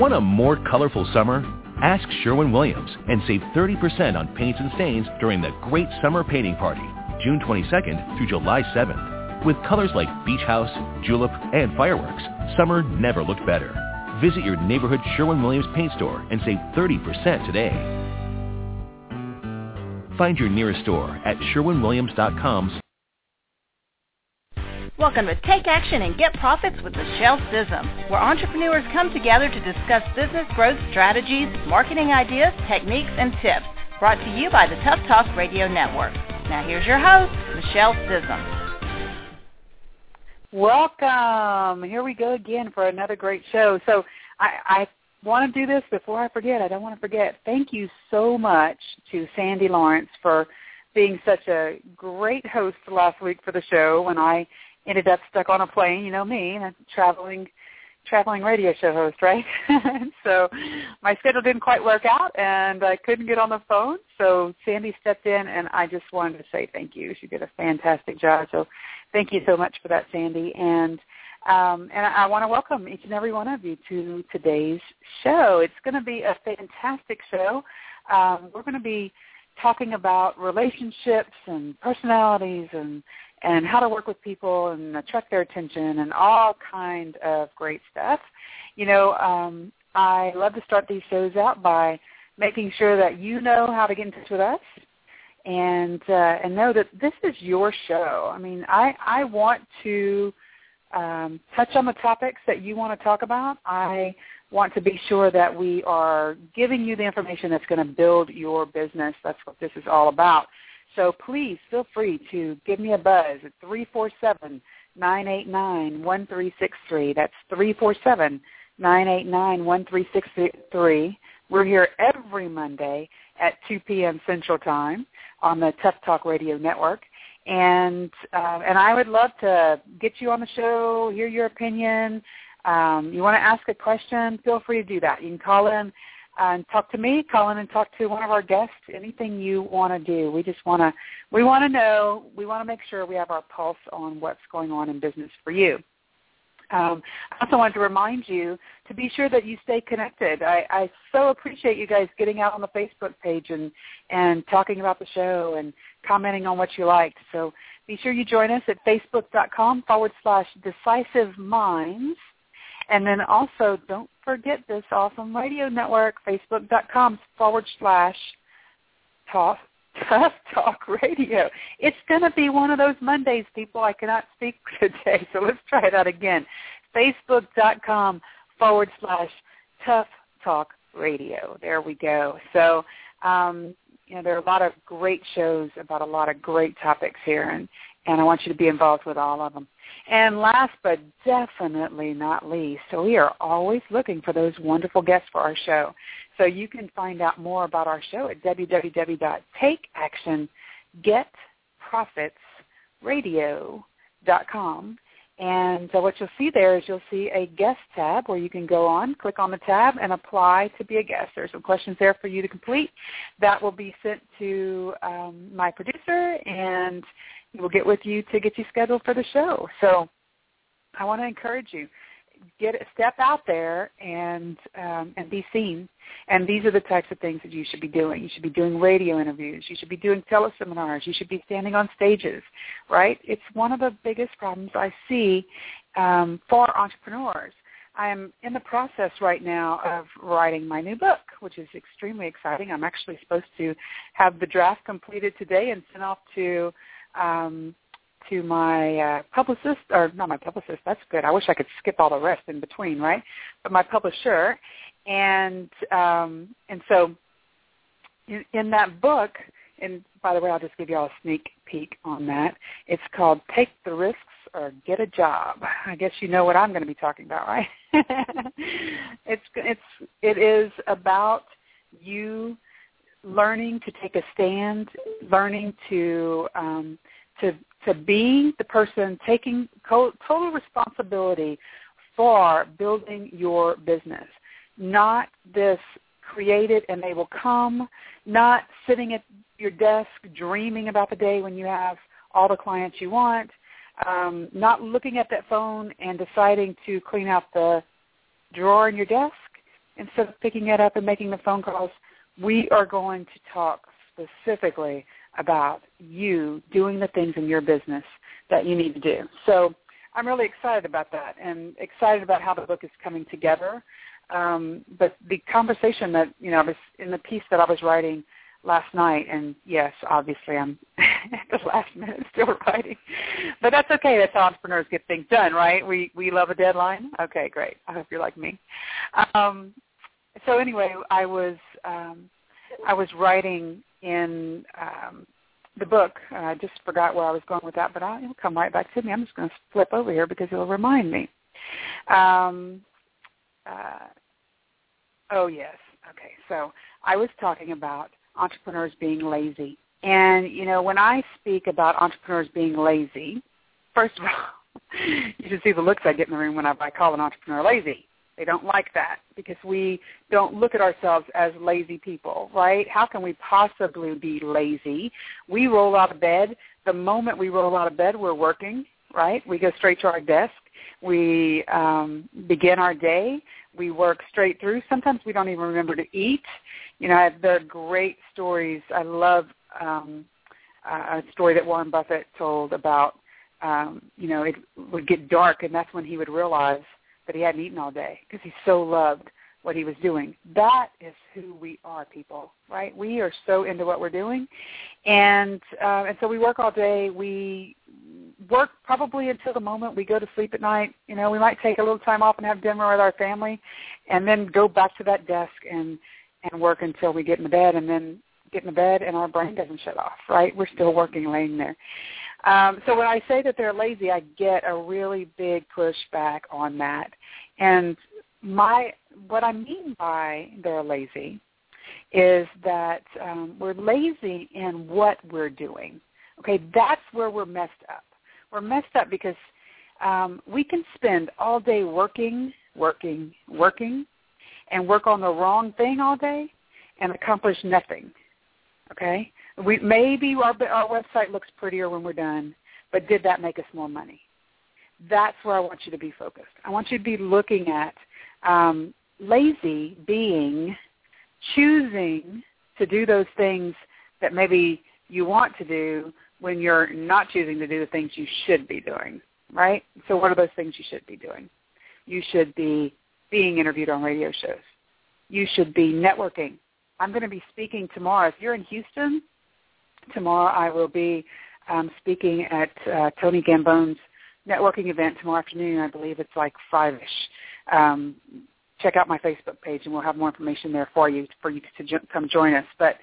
Want a more colorful summer? Ask Sherwin-Williams and save 30% on paints and stains during the Great Summer Painting Party, June 22nd through July 7th. With colors like Beach House, Julep, and Fireworks, summer never looked better. Visit your neighborhood Sherwin-Williams paint store and save 30% today. Find your nearest store at sherwinwilliams.com. Welcome to Take Action and Get Profits with Michelle Sissom, where entrepreneurs come together to discuss business growth strategies, marketing ideas, techniques, and tips. Brought to you by the Tough Talk Radio Network. Now here's your host, Michelle Sissom. Welcome. Here we go again for another great show. So I want to do this before I forget. I don't want to forget. Thank you so much to Sandy Lawrence for being such a great host last week for the show when I ended up stuck on a plane, you know me, a traveling radio show host, right? So my schedule didn't quite work out, and I couldn't get on the phone. So Sandy stepped in, and I just wanted to say thank you. She did a fantastic job. So thank you so much for that, Sandy. And I want to welcome each and every one of you to today's show. It's going to be a fantastic show. We're going to be talking about relationships and personalities and how to work with people and attract their attention and all kind of great stuff. You know, I love to start these shows out by making sure that you know how to get in touch with us and know that this is your show. I mean, I want to touch on the topics that you want to talk about. I want to be sure that we are giving you the information that's going to build your business. That's what this is all about. So please feel free to give me a buzz at 347-989-1363. That's 347-989-1363. We're here every Monday at 2 p.m. Central Time on the Tough Talk Radio Network. And I would love to get you on the show, hear your opinion. You want to ask a question, feel free to do that. You can call in and talk to me, call in and talk to one of our guests, anything you want to do. We want to know, we want to make sure we have our pulse on what's going on in business for you. I also wanted to remind you to be sure that you stay connected. I so appreciate you guys getting out on the Facebook page and talking about the show and commenting on what you liked. So be sure you join us at facebook.com/Decisive Minds. And then also, don't forget this awesome radio network, facebook.com/Tough Talk Radio. It's going to be one of those Mondays, people. I cannot speak today, so let's try that again. Facebook.com/Tough Talk Radio. There we go. So, you know, there are a lot of great shows about a lot of great topics here, and I want you to be involved with all of them. And last but definitely not least, so we are always looking for those wonderful guests for our show. So you can find out more about our show at www.takeactiongetprofitsradio.com. And so what you'll see there is you'll see a guest tab where you can go on, click on the tab, and apply to be a guest. There's some questions there for you to complete. That will be sent to my producer, and we'll get with you to get you scheduled for the show. So I want to encourage you, step out there and be seen. And these are the types of things that you should be doing. You should be doing radio interviews. You should be doing teleseminars. You should be standing on stages, right? It's one of the biggest problems I see for entrepreneurs. I am in the process right now of writing my new book, which is extremely exciting. I'm actually supposed to have the draft completed today and sent off to my publicist, or not my publicist, that's good. I wish I could skip all the rest in between, right? But my publisher. And so in that book, and by the way, I'll just give you all a sneak peek on that. It's called Take the Risks or Get a Job. I guess you know what I'm going to be talking about, right? It is about you learning to take a stand, learning to be the person taking total responsibility for building your business, not this create it and they will come, not sitting at your desk dreaming about the day when you have all the clients you want, not looking at that phone and deciding to clean out the drawer in your desk instead of picking it up and making the phone calls, we are going to talk specifically about you doing the things in your business that you need to do. So I'm really excited about that and excited about how the book is coming together. But the conversation that, I was in the piece that I was writing last night, and yes, obviously I'm at the last minute still writing, but that's okay. That's how entrepreneurs get things done, right? We love a deadline. Okay, great. I hope you're like me. So anyway, I was writing in the book. I just forgot where I was going with that, but it'll come right back to me. I'm just going to flip over here because it'll remind me. Oh, yes. Okay, so I was talking about entrepreneurs being lazy. And, when I speak about entrepreneurs being lazy, first of all, you should see the looks I get in the room when I call an entrepreneur lazy. They don't like that because we don't look at ourselves as lazy people, right? How can we possibly be lazy? We roll out of bed. The moment we roll out of bed, we're working, right? We go straight to our desk. We begin our day. We work straight through. Sometimes we don't even remember to eat. There are great stories. I love a story that Warren Buffett told about, it would get dark, and that's when he would realize that he hadn't eaten all day because he so loved what he was doing. That is who we are, people, right? We are so into what we're doing. And so we work all day. We work probably until the moment we go to sleep at night. We might take a little time off and have dinner with our family and then go back to that desk and work until we get in the bed, and then get in the bed and our brain doesn't shut off, right? We're still working, laying there. So when I say that they're lazy, I get a really big pushback on that. And what I mean by they're lazy is that we're lazy in what we're doing. Okay, that's where we're messed up. We're messed up because we can spend all day working, and work on the wrong thing all day and accomplish nothing. Okay? Maybe our website looks prettier when we're done, but did that make us more money? That's where I want you to be focused. I want you to be looking at lazy being choosing to do those things that maybe you want to do when you're not choosing to do the things you should be doing, right? So what are those things you should be doing? You should be being interviewed on radio shows. You should be networking. I'm going to be speaking tomorrow. If you're in Houston, tomorrow I will be speaking at Tony Gambone's networking event tomorrow afternoon. I believe it's like 5-ish. Check out my Facebook page, and we'll have more information there for you to come join us. But,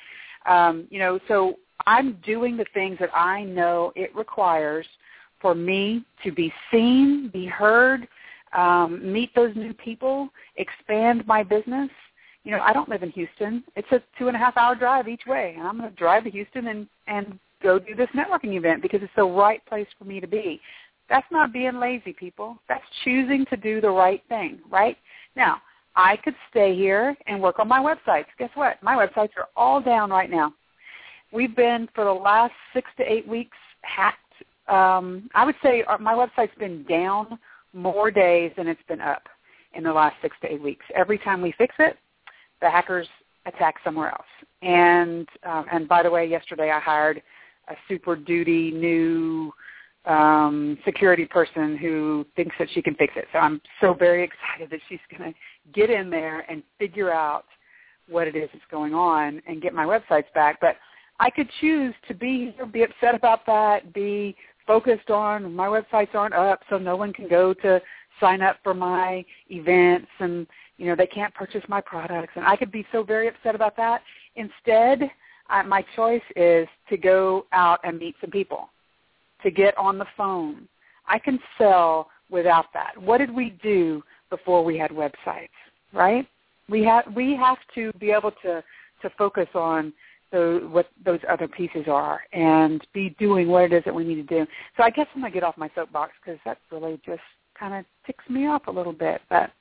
so I'm doing the things that I know it requires for me to be seen, be heard, meet those new people, expand my business. I don't live in Houston. It's a 2.5-hour drive each way, and I'm going to drive to Houston and go do this networking event because it's the right place for me to be. That's not being lazy, people. That's choosing to do the right thing, right? Now, I could stay here and work on my websites. Guess what? My websites are all down right now. We've been, for the last 6 to 8 weeks, hacked. I would say my website's been down more days than it's been up in the last 6 to 8 weeks. Every time we fix it, the hackers attack somewhere else. And by the way, yesterday I hired a super duty new security person who thinks that she can fix it. So I'm so very excited that she's going to get in there and figure out what it is that's going on and get my websites back. But I could choose to be upset about that, be focused on my websites aren't up, so no one can go to sign up for my events, and they can't purchase my products. And I could be so very upset about that. Instead, my choice is to go out and meet some people, to get on the phone. I can sell without that. What did we do before we had websites, right? We have to be able to focus on what those other pieces are and be doing what it is that we need to do. So I guess I'm going to get off my soapbox because that really just kind of ticks me off a little bit. But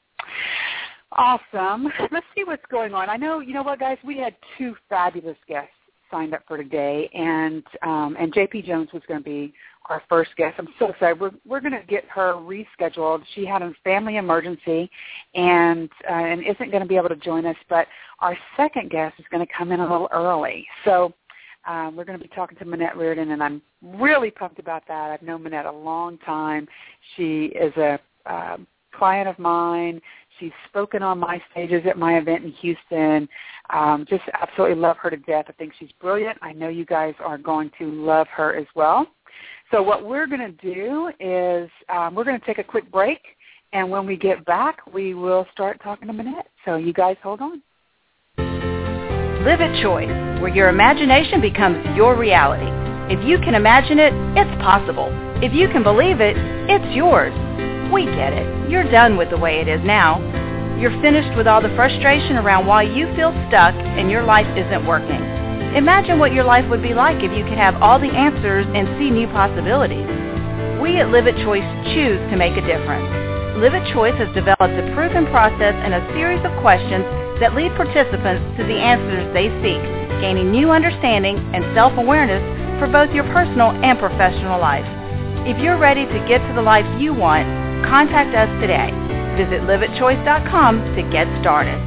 awesome. Let's see what's going on. I know, you know what, guys, we had 2 fabulous guests signed up for today, and JP Jones was going to be our first guest. I'm so excited. We're going to get her rescheduled. She had a family emergency and isn't going to be able to join us, but our second guest is going to come in a little early. So we're going to be talking to Minette Reardon, and I'm really pumped about that. I've known Minette a long time. She is a client of mine. She's spoken on my stages at my event in Houston. Just absolutely love her to death. I think she's brilliant. I know you guys are going to love her as well. So what we're going to do is we're going to take a quick break, and when we get back, we will start talking to Minette. So you guys hold on. Live at Choice, where your imagination becomes your reality. If you can imagine it, it's possible. If you can believe it, it's yours. We get it. You're done with the way it is now. You're finished with all the frustration around why you feel stuck and your life isn't working. Imagine what your life would be like if you could have all the answers and see new possibilities. We at Live at Choice choose to make a difference. Live at Choice has developed a proven process and a series of questions that lead participants to the answers they seek, gaining new understanding and self-awareness for both your personal and professional life. If you're ready to get to the life you want, contact us today. Visit liveatchoice.com to get started.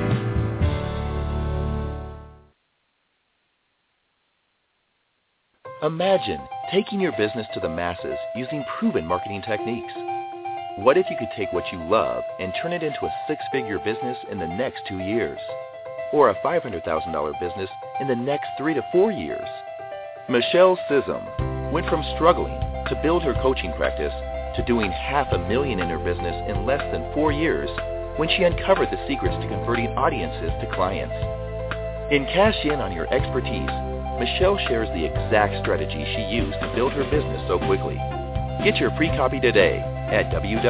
Imagine taking your business to the masses using proven marketing techniques. What if you could take what you love and turn it into a six-figure business in the next 2 years? Or a $500,000 business in the next 3 to 4 years? Michelle Sissom went from struggling to build her coaching practice to doing $500,000 in her business in less than 4 years when she uncovered the secrets to converting audiences to clients. In Cash In on Your Expertise, Michelle shares the exact strategy she used to build her business so quickly. Get your free copy today at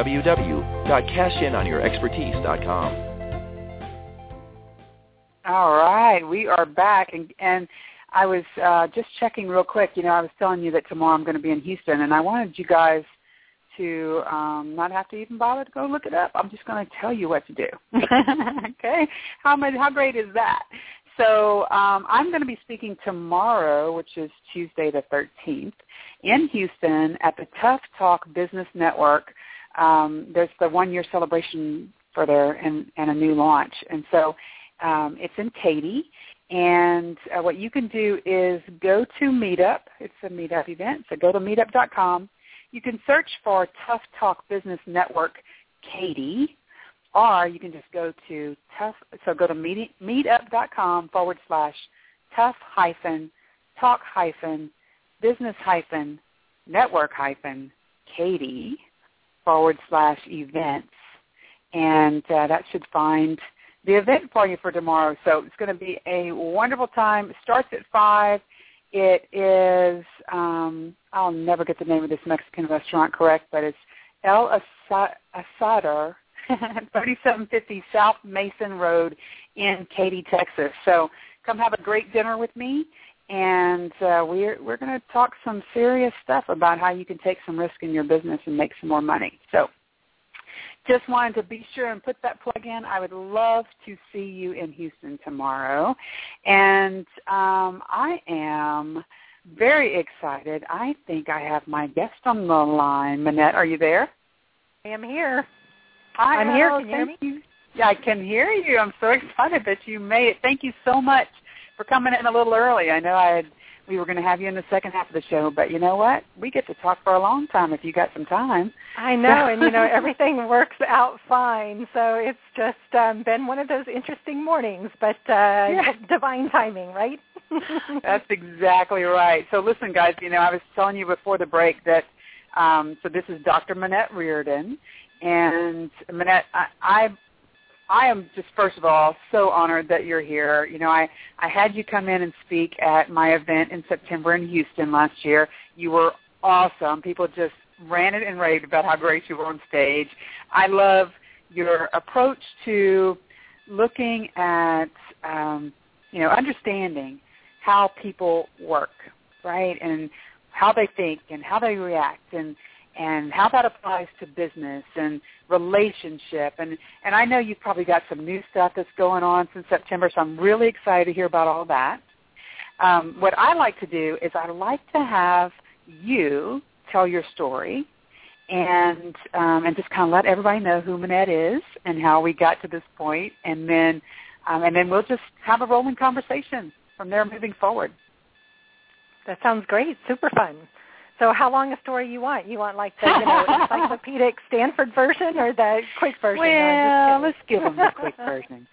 www.cashinonyourexpertise.com. All right, we are back, and I was just checking real quick. I was telling you that tomorrow I'm going to be in Houston, and I wanted you guys to not have to even bother to go look it up. I'm just going to tell you what to do. Okay? How great is that? So I'm going to be speaking tomorrow, which is Tuesday the 13th, in Houston at the Tough Talk Business Network. There's the one-year celebration for there and a new launch. And so it's in Katy. And what you can do is go to Meetup. It's a Meetup event, so go to meetup.com. You can search for Tough Talk Business Network Katy, or you can just go to meetup.com/tough-talk-network-Katy/events, and that should find the event for you for tomorrow. So it's going to be a wonderful time. It starts at 5. It is, I'll never get the name of this Mexican restaurant correct, but it's El Asador, 3750 South Mason Road in Katy, Texas. So come have a great dinner with me, and we're going to talk some serious stuff about how you can take some risk in your business and make some more money. So just wanted to be sure and put that plug in. I would love to see you in Houston tomorrow. And I am very excited. I think I have my guest on the line. Minette, are you there? I am here. Hi, I'm here. Can you hear me? Yeah, I can hear you. I'm so excited that you made it. Thank you so much for coming in a little early. I know we were going to have you in the second half of the show, but you know what? We get to talk for a long time if you got some time. I know, and everything works out fine. So it's just been one of those interesting mornings, but divine timing, right? That's exactly right. So listen, guys, I was telling you before the break that so this is Dr. Minette Reardon, and Minette, I am just, first of all, so honored that you're here. I had you come in and speak at my event in September in Houston last year. You were awesome. People just ranted and raved about how great you were on stage. I love your approach to looking at, understanding how people work, right, and how they think and how they react and how that applies to business and relationship. And I know you've probably got some new stuff that's going on since September, so I'm really excited to hear about all that. What I like to do is I like to have you tell your story and just kind of let everybody know who Minette is and how we got to this point, and then we'll just have a rolling conversation from there moving forward. That sounds great. Super fun. So how long a story you want? You want like the encyclopedic Stanford version or the quick version? Well, let's give them the quick version.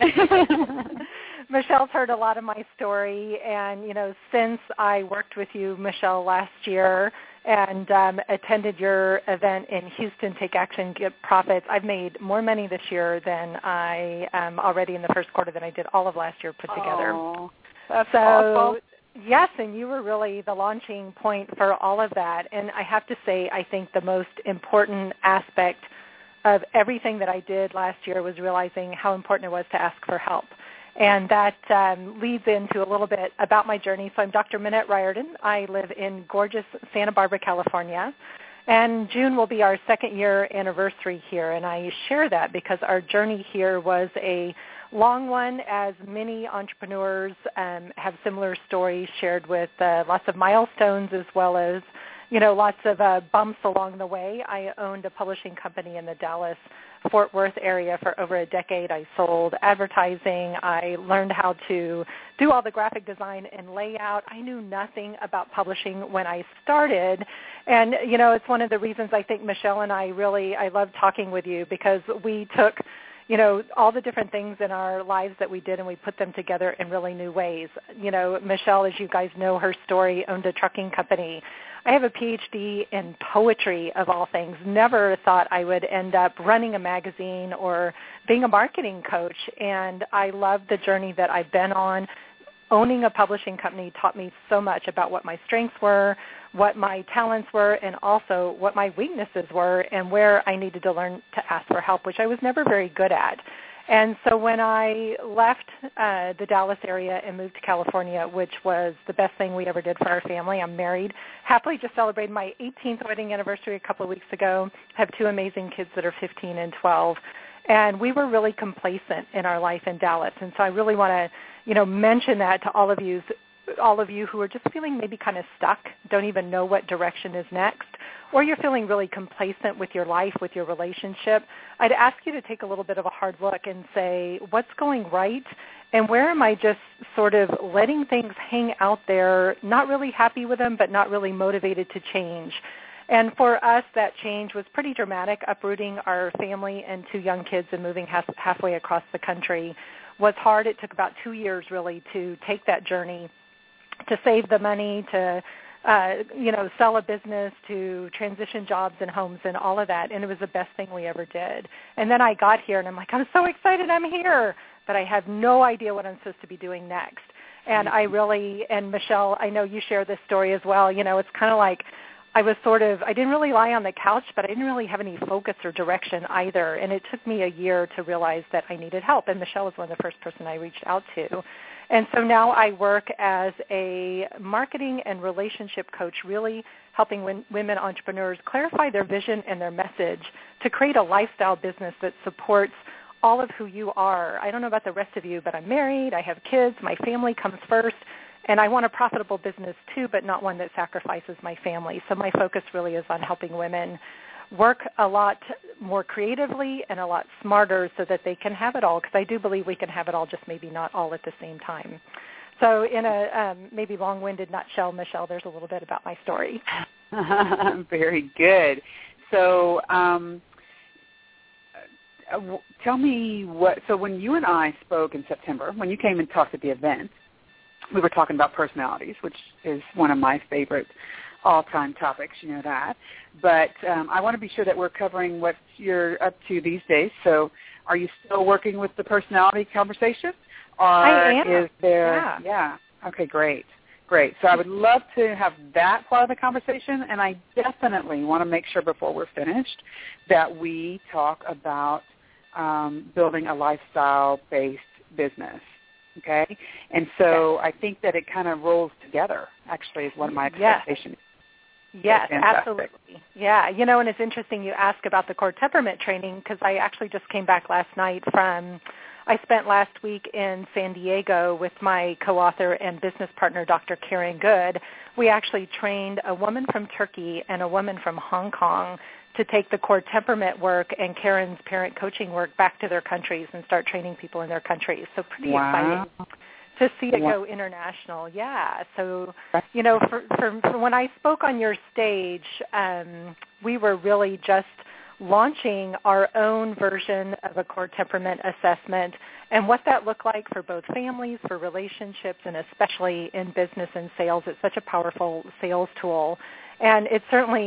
Michelle's heard a lot of my story, and, since I worked with you, Michelle, last year and attended your event in Houston, Take Action, Get Profits, I've made more money this year than I already in the first quarter than I did all of last year put together. Oh, that's awesome. Yes, and you were really the launching point for all of that. And I have to say, I think the most important aspect of everything that I did last year was realizing how important it was to ask for help. And that leads into a little bit about my journey. So I'm Dr. Minette Riordan. I live in gorgeous Santa Barbara, California. And June will be our second year anniversary here. And I share that because our journey here was a long one, as many entrepreneurs have similar stories shared with lots of milestones as well as, lots of bumps along the way. I owned a publishing company in the Dallas-Fort Worth area for over a decade. I sold advertising. I learned how to do all the graphic design and layout. I knew nothing about publishing when I started. And, it's one of the reasons I think Michelle and I love talking with you, because we took all the different things in our lives that we did, and we put them together in really new ways. Michelle, as you guys know her story, owned a trucking company. I have a PhD in poetry, of all things. Never thought I would end up running a magazine or being a marketing coach, and I love the journey that I've been on. Owning a publishing company taught me so much about what my strengths were, what my talents were, and also what my weaknesses were, and where I needed to learn to ask for help, which I was never very good at. And so when I left the Dallas area and moved to California, which was the best thing we ever did for our family, I'm married, happily just celebrated my 18th wedding anniversary a couple of weeks ago, have two amazing kids that are 15 and 12, and we were really complacent in our life in Dallas. And so I really want to, mention that to all of you who are just feeling maybe kind of stuck, don't even know what direction is next, or you're feeling really complacent with your life, with your relationship. I'd ask you to take a little bit of a hard look and say, what's going right, and where am I just sort of letting things hang out there, not really happy with them, but not really motivated to change. And for us, that change was pretty dramatic. Uprooting our family and two young kids and moving halfway across the country was hard. It took about 2 years, really, to take that journey, to save the money, to sell a business, to transition jobs and homes and all of that. And it was the best thing we ever did. And then I got here, and I'm like, I'm so excited I'm here, but I have no idea what I'm supposed to be doing next. And and Michelle, I know you share this story as well. It's kind of like I didn't really lie on the couch, but I didn't really have any focus or direction either. And it took me a year to realize that I needed help. And Michelle was one of the first person I reached out to. And so now I work as a marketing and relationship coach, really helping women entrepreneurs clarify their vision and their message to create a lifestyle business that supports all of who you are. I don't know about the rest of you, but I'm married, I have kids, my family comes first, and I want a profitable business too, but not one that sacrifices my family. So my focus really is on helping women work a lot more creatively and a lot smarter so that they can have it all, because I do believe we can have it all, just maybe not all at the same time. So in a maybe long-winded nutshell, Michelle, there's a little bit about my story. Very good. So tell me so when you and I spoke in September, when you came and talked at the event, we were talking about personalities, which is one of my favorite all-time topics, you know that. But I want to be sure that we're covering what you're up to these days. So are you still working with the personality conversation? Or I am. Is there, yeah. Okay, great. So I would love to have that part of the conversation, and I definitely want to make sure before we're finished that we talk about building a lifestyle-based business. Okay? And so I think that it kind of rolls together, actually, is one of my expectations. Yes, absolutely. Yeah, and it's interesting you ask about the core temperament training, because I actually just came back last night from, I spent last week in San Diego with my co-author and business partner, Dr. Karen Good. We actually trained a woman from Turkey and a woman from Hong Kong to take the core temperament work and Karen's parent coaching work back to their countries and start training people in their countries. So pretty exciting to see it go international. Yeah. So, you know, for when I spoke on your stage, we were really just launching our own version of a core temperament assessment and what that looked like for both families, for relationships, and especially in business and sales. It's such a powerful sales tool. And it's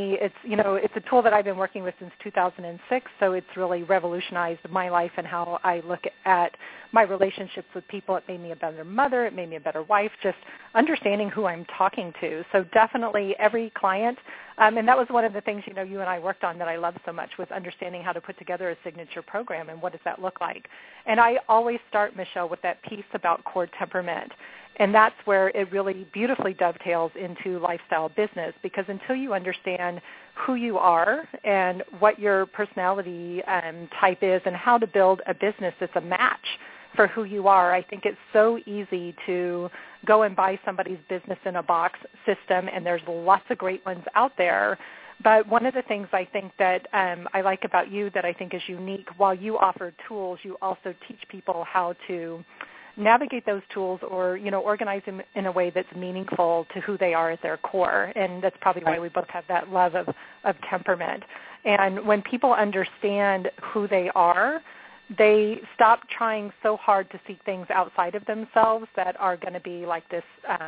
a tool that I've been working with since 2006, so it's really revolutionized my life and how I look at my relationships with people. It made me a better mother. It made me a better wife, just understanding who I'm talking to. So definitely every client, and that was one of the things, you know, you and I worked on that I love so much, was understanding how to put together a signature program and what does that look like. And I always start, Michelle, with that piece about core temperament. And that's where it really beautifully dovetails into lifestyle business, because until you understand who you are and what your personality type is and how to build a business that's a match for who you are, I think it's so easy to go and buy somebody's business in a box system, and there's lots of great ones out there. But one of the things I think that I like about you that I think is unique, while you offer tools, you also teach people how to navigate those tools or, you know, organize them in a way that's meaningful to who they are at their core. And that's probably why we both have that love of temperament. And when people understand who they are, they stop trying so hard to seek things outside of themselves that are going to be like this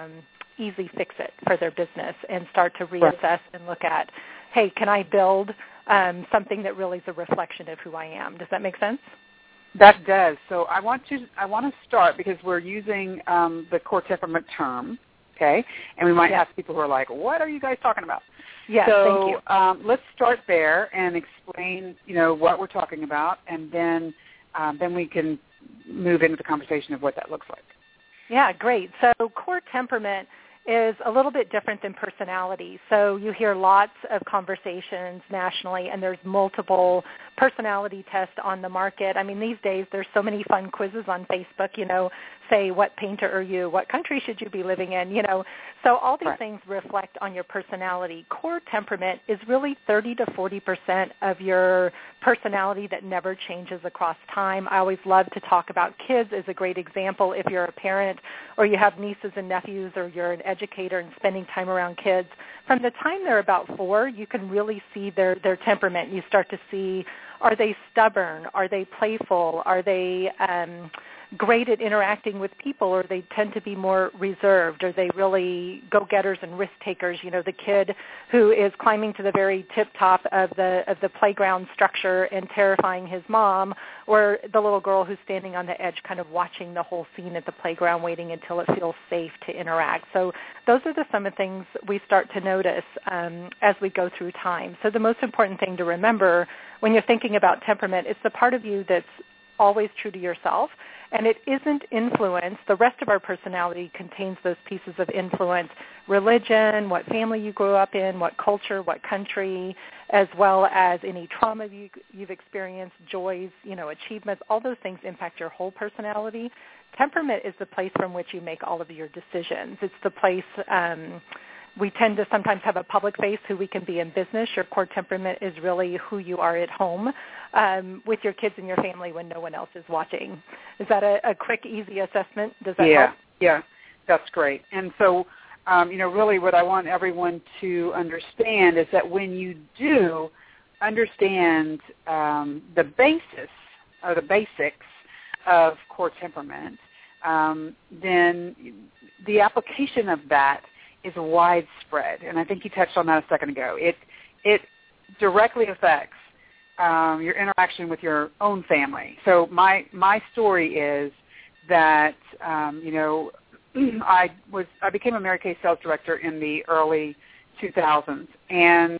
easy fix-it for their business, and start to reassess and look at, hey, can I build something that really is a reflection of who I am? Does that make sense? That does. So I want to start, because we're using the core temperament term, okay? And we might have people who are like, what are you guys talking about? Yes, so, thank you. Let's start there and explain, you know, what we're talking about, and then we can move into the conversation of what that looks like. Yeah, great. So core temperament is a little bit different than personality. So you hear lots of conversations nationally, and there's multiple personality tests on the market. I mean, these days there's so many fun quizzes on Facebook, you know, say, what painter are you? What country should you be living in? You know, so all these things reflect on your personality. Core temperament is really 30 to 40% of your personality that never changes across time. I always love to talk about kids as a great example. If you're a parent or you have nieces and nephews, or you're an educator and spending time around kids, from the time they're about 4, you can really see their temperament. You start to see, are they stubborn? Are they playful? Are they great at interacting with people, or they tend to be more reserved? Are they really go-getters and risk-takers? You know, the kid who is climbing to the very tip-top of the playground structure and terrifying his mom, or the little girl who's standing on the edge kind of watching the whole scene at the playground, waiting until it feels safe to interact. So those are some of the things we start to notice as we go through time. So the most important thing to remember when you're thinking about temperament, it's the part of you that's always true to yourself, and it isn't influenced. The rest of our personality contains those pieces of influence: religion, what family you grew up in, what culture, what country, as well as any trauma you've experienced, joys, you know, achievements. All those things impact your whole personality. Temperament is the place from which you make all of your decisions. It's the place we tend to sometimes have a public face who we can be in business. Your core temperament is really who you are at home with your kids and your family when no one else is watching. Is that a quick, easy assessment? Does that help? Yeah, that's great. And so, you know, really what I want everyone to understand is that when you do understand the basis or the basics of core temperament, then the application of that is widespread, and I think you touched on that a second ago. It directly affects your interaction with your own family. So my story is that you know, I became a Mary Kay sales director in the early 2000s, and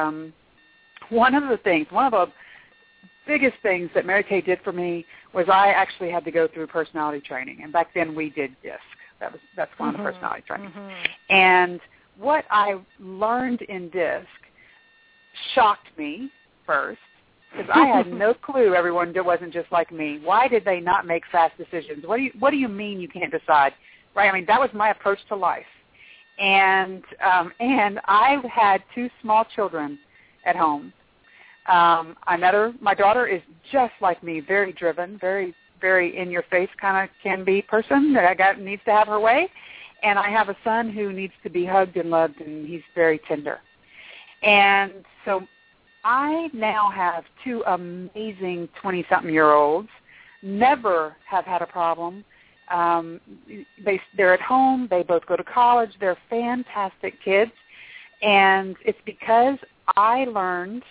one of the biggest things that Mary Kay did for me was I actually had to go through personality training, and back then we did DISC. That's one of the personality trainings. And what I learned in DISC shocked me first, because I had no clue everyone wasn't just like me. Why did they not make fast decisions? What do you mean you can't decide? Right? I mean, that was my approach to life. And I had 2 small children at home. My daughter is just like me, very driven, very, very in-your-face kind of can-be person that needs to have her way. And I have a son who needs to be hugged and loved, and he's very tender. And so I now have 2 amazing 20-something-year-olds, never have had a problem. They're at home. They both go to college. They're fantastic kids. And it's because I learned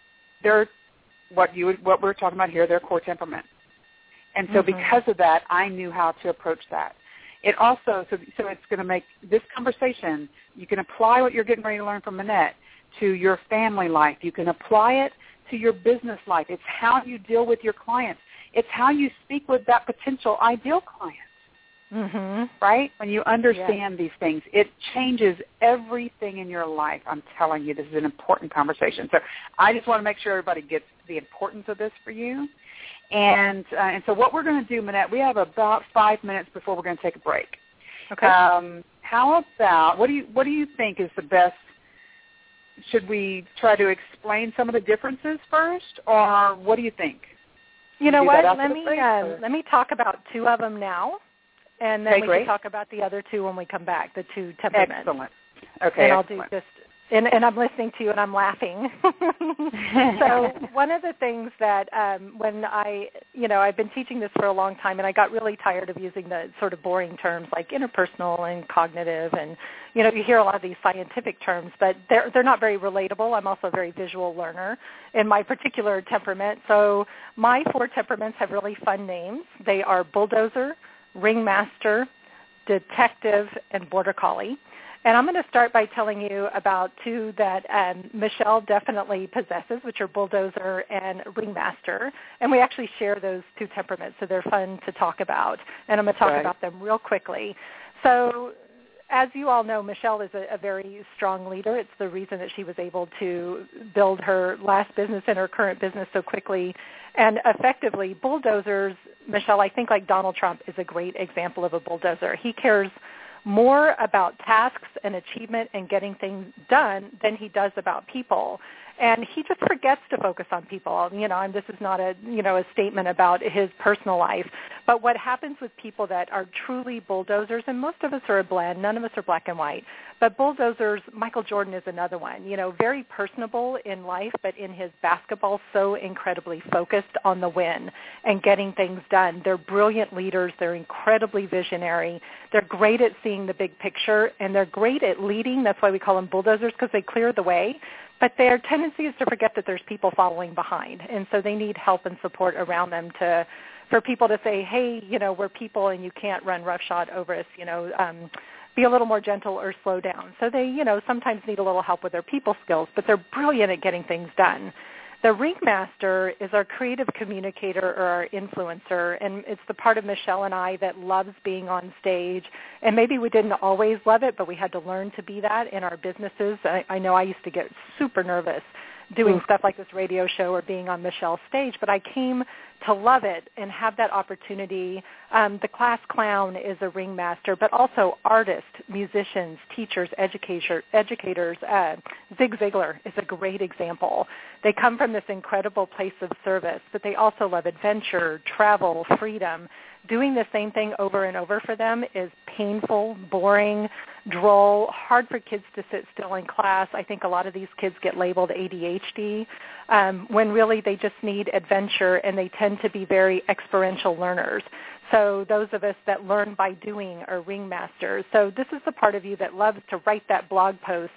what we're talking about here, their core temperament. And so because of that, I knew how to approach that. It also, so it's going to make this conversation, you can apply what you're getting ready to learn from Manette to your family life. You can apply it to your business life. It's how you deal with your clients. It's how you speak with that potential ideal client, right? When you understand these things, it changes everything in your life. I'm telling you, this is an important conversation. So I just want to make sure everybody gets the importance of this for you. And so what we're going to do, Manette, we have about 5 minutes before we're going to take a break. Okay. How about, what do you think is the best? Should we try to explain some of the differences first, or what do you think? You know what? Let me talk about 2 of them now, and then we can talk about the other 2 when we come back, the 2 temperaments. Excellent. Okay. And I'll do just. And I'm listening to you and I'm laughing. So one of the things that when I've been teaching this for a long time, and I got really tired of using the sort of boring terms like interpersonal and cognitive, and you hear a lot of these scientific terms, but they're not very relatable. I'm also a very visual learner in my particular temperament. So my 4 temperaments have really fun names. They are bulldozer, ringmaster, detective, and border collie. And I'm going to start by telling you about 2 that Michelle definitely possesses, which are bulldozer and ringmaster. And we actually share those 2 temperaments, so they're fun to talk about. And I'm going to talk about them real quickly. So as you all know, Michelle is a very strong leader. It's the reason that she was able to build her last business and her current business so quickly and effectively. Bulldozers, Michelle, I think like Donald Trump is a great example of a bulldozer. He cares more about tasks and achievement and getting things done than he does about people. And he just forgets to focus on people. And this is not a statement about his personal life. But what happens with people that are truly bulldozers, and most of us are a blend, none of us are black and white, but bulldozers, Michael Jordan is another one, very personable in life, but in his basketball, so incredibly focused on the win and getting things done. They're brilliant leaders. They're incredibly visionary. They're great at seeing the big picture, and they're great at leading. That's why we call them bulldozers, because they clear the way. But their tendency is to forget that there's people following behind, and so they need help and support around them for people to say, hey, we're people and you can't run roughshod over us, be a little more gentle or slow down. So they, sometimes need a little help with their people skills, but they're brilliant at getting things done. The ringmaster is our creative communicator or our influencer, and it's the part of Michelle and I that loves being on stage. And maybe we didn't always love it, but we had to learn to be that in our businesses. I know I used to get super nervous doing stuff like this radio show or being on Michelle's stage, but I came to love it and have that opportunity. The class clown is a ringmaster, but also artists, musicians, teachers, educators. Zig Ziglar is a great example. They come from this incredible place of service, but they also love adventure, travel, freedom. Doing the same thing over and over for them is painful, boring, droll, hard for kids to sit still in class. I think a lot of these kids get labeled ADHD when really they just need adventure, and they tend to be very experiential learners. So those of us that learn by doing are ringmasters. So this is the part of you that loves to write that blog post.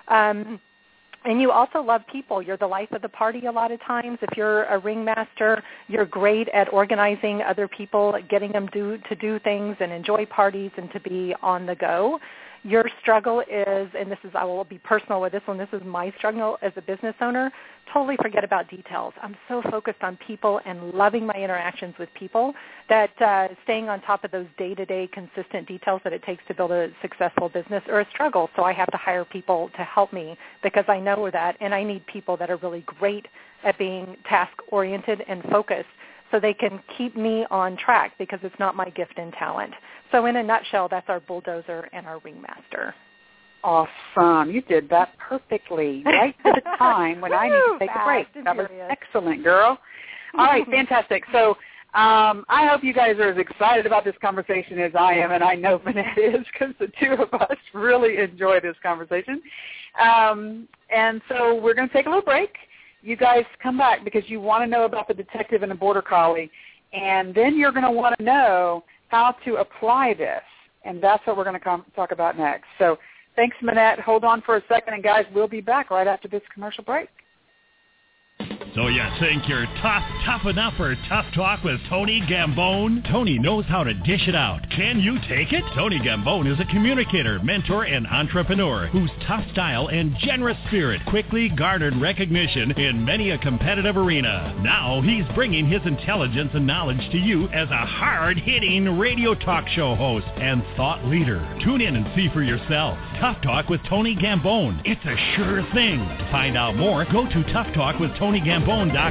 And you also love people. You're the life of the party a lot of times. If you're a ringmaster, you're great at organizing other people, getting them to do things and enjoy parties and to be on the go. your struggle is, and this is, I will be personal with this one, this is my struggle as a business owner, totally forget about details. I'm so focused on people and loving my interactions with people that staying on top of those day-to-day consistent details that it takes to build a successful business are a struggle. So I have to hire people to help me because I know that, and I need people that are really great at being task-oriented and focused so they can keep me on track because it's not my gift and talent. So in a nutshell, that's our bulldozer and our ringmaster. Awesome. You did that perfectly, right to the time when I need to take a break. That was excellent, girl. All right, fantastic. So I hope you guys are as excited about this conversation as I am, and I know Manette is because the two of us really enjoy this conversation. And so we're going to take a little break. You guys come back because you want to know about the detective and the border collie, and then you're going to want to know how to apply this, and that's what we're going to talk about next. So thanks, Manette. Hold on for a second, and guys, we'll be back right after this commercial break. So you think you're tough enough for Tough Talk with Tony Gambone? Tony knows how to dish it out. Can you take it? Tony Gambone is a communicator, mentor, and entrepreneur whose tough style and generous spirit quickly garnered recognition in many a competitive arena. Now he's bringing his intelligence and knowledge to you as a hard-hitting radio talk show host and thought leader. Tune in and see for yourself. Tough Talk with Tony Gambone. It's a sure thing. To find out more, go to toughtalkwithtonygambone.com.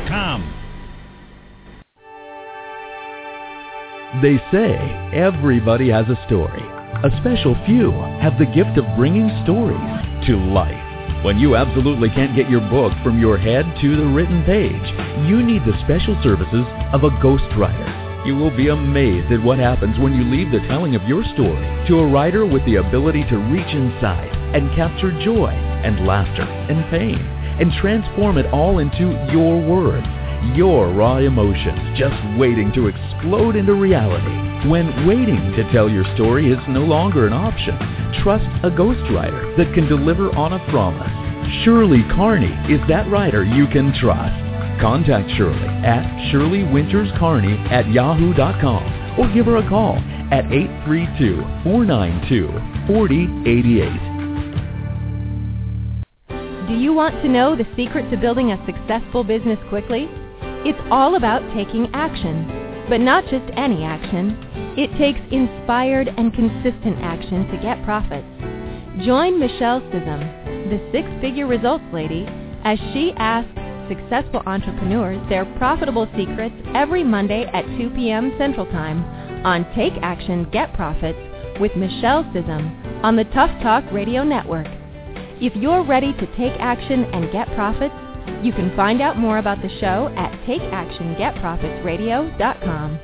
They say everybody has a story. A special few have the gift of bringing stories to life. When you absolutely can't get your book from your head to the written page, you need the special services of a ghostwriter. You will be amazed at what happens when you leave the telling of your story to a writer with the ability to reach inside and capture joy and laughter and pain and transform it all into your words, your raw emotions, just waiting to explode into reality. When waiting to tell your story is no longer an option, trust a ghostwriter that can deliver on a promise. Shirley Carney is that writer you can trust. Contact Shirley at shirleywinterscarney@yahoo.com or give her a call at 832-492-4088. Do you want to know the secret to building a successful business quickly? It's all about taking action, but not just any action. It takes inspired and consistent action to get profits. Join Michelle Sissom, the six-figure results lady, as she asks successful entrepreneurs their profitable secrets every Monday at 2 p.m. Central Time on Take Action, Get Profits with Michelle Sissom on the Tough Talk Radio Network. If you're ready to take action and get profits, you can find out more about the show at takeactiongetprofitsradio.com.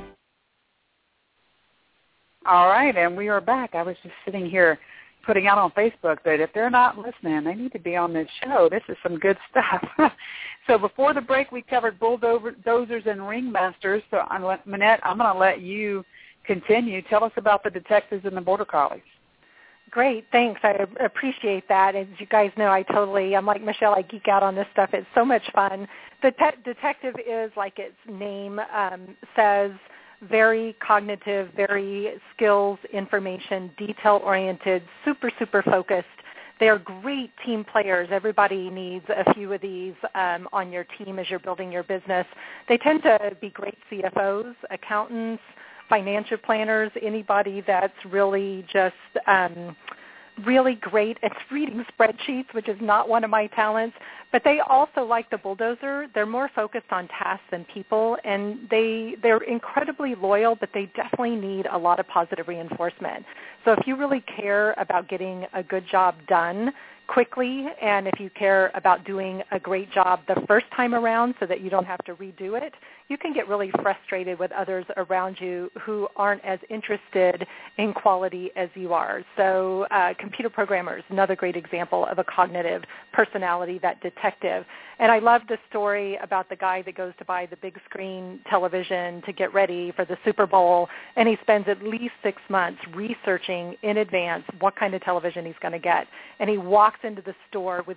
All right, and we are back. I was just sitting here putting out on Facebook that if they're not listening, they need to be on this show. This is some good stuff. So before the break, we covered bulldozers and ringmasters. So, Manette, I'm going to let you continue. Tell us about the detectives and the border collies. Great, thanks. I appreciate that. As you guys know, I'm like Michelle, I geek out on this stuff. It's so much fun. The detective is, like its name says, very cognitive, very skills, information, detail-oriented, super, super focused. They're great team players. Everybody needs a few of these on your team as you're building your business. They tend to be great CFOs, accountants, financial planners, anybody that's really just really great at reading spreadsheets, which is not one of my talents. But they also, like the bulldozer, they're more focused on tasks than people, and they're incredibly loyal, but they definitely need a lot of positive reinforcement. So if you really care about getting a good job done quickly, and if you care about doing a great job the first time around so that you don't have to redo it, you can get really frustrated with others around you who aren't as interested in quality as you are. So computer programmers, another great example of a cognitive personality, that detective. And I love the story about the guy that goes to buy the big screen television to get ready for the Super Bowl, and he spends at least 6 months researching in advance what kind of television he's going to get. And he walks into the store with this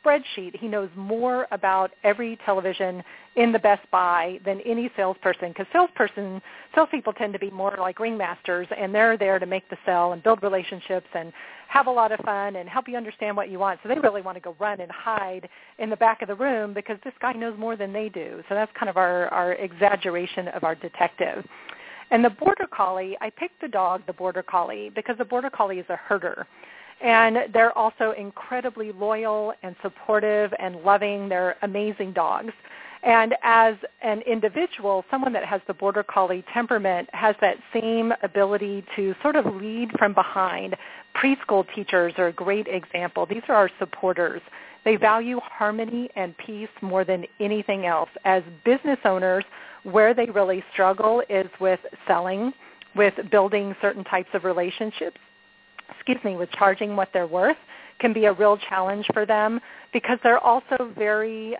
spreadsheet. He knows more about every television in the Best Buy than any salesperson, because salespeople tend to be more like ringmasters, and they're there to make the sale and build relationships and have a lot of fun and help you understand what you want. So they really want to go run and hide in the back of the room because this guy knows more than they do. So that's kind of our exaggeration of our detective. And the Border Collie, I picked the dog, the Border Collie, because the Border Collie is a herder. And they're also incredibly loyal and supportive and loving. They're amazing dogs. And as an individual, someone that has the Border Collie temperament has that same ability to sort of lead from behind. Preschool teachers are a great example. These are our supporters. They value harmony and peace more than anything else. As business owners, where they really struggle is with selling, with building certain types of relationships, with charging what they're worth can be a real challenge for them, because they're also they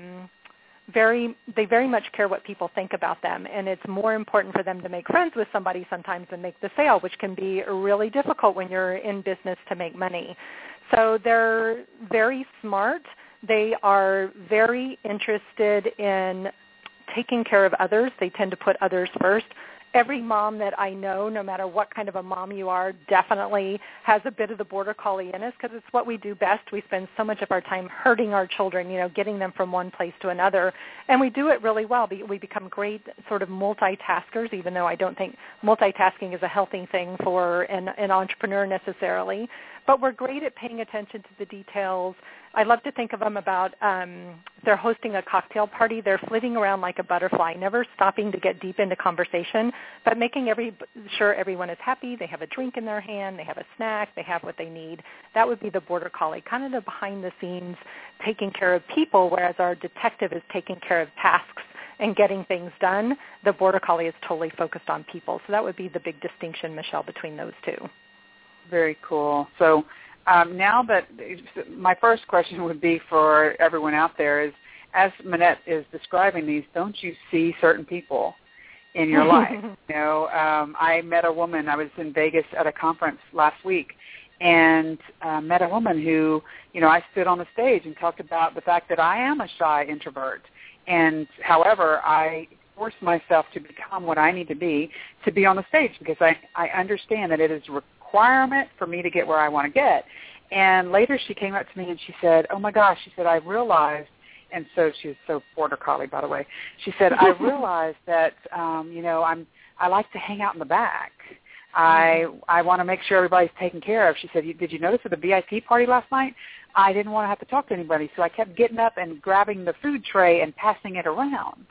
very much care what people think about them, and it's more important for them to make friends with somebody sometimes than make the sale, which can be really difficult when you're in business to make money. So they're very smart. They are very interested in taking care of others. They tend to put others first. Every mom that I know, no matter what kind of a mom you are, definitely has a bit of the Border Collie in us, because it's what we do best. We spend so much of our time herding our children, getting them from one place to another, and we do it really well. We become great sort of multitaskers, even though I don't think multitasking is a healthy thing for an entrepreneur necessarily. But we're great at paying attention to the details. I love to think of them about if they're hosting a cocktail party, they're flitting around like a butterfly, never stopping to get deep into conversation, but making sure everyone is happy. They have a drink in their hand, they have a snack, they have what they need. That would be the Border Collie, kind of the behind-the-scenes taking care of people, whereas our detective is taking care of tasks and getting things done. The Border Collie is totally focused on people. So that would be the big distinction, Michelle, between those two. Very cool. So now that my first question would be for everyone out there is, as Manette is describing these, don't you see certain people in your life? I met a woman. I was in Vegas at a conference last week and met a woman who, I stood on the stage and talked about the fact that I am a shy introvert. And however, I force myself to become what I need to be on the stage, because I understand that it is requirement for me to get where I want to get. And later she came up to me and she said, oh my gosh, she said, I realized, and so she was so Border Collie, by the way, she said, I realized that, I like to hang out in the back. I want to make sure everybody's taken care of. She said, did you notice at the VIP party last night, I didn't want to have to talk to anybody, so I kept getting up and grabbing the food tray and passing it around.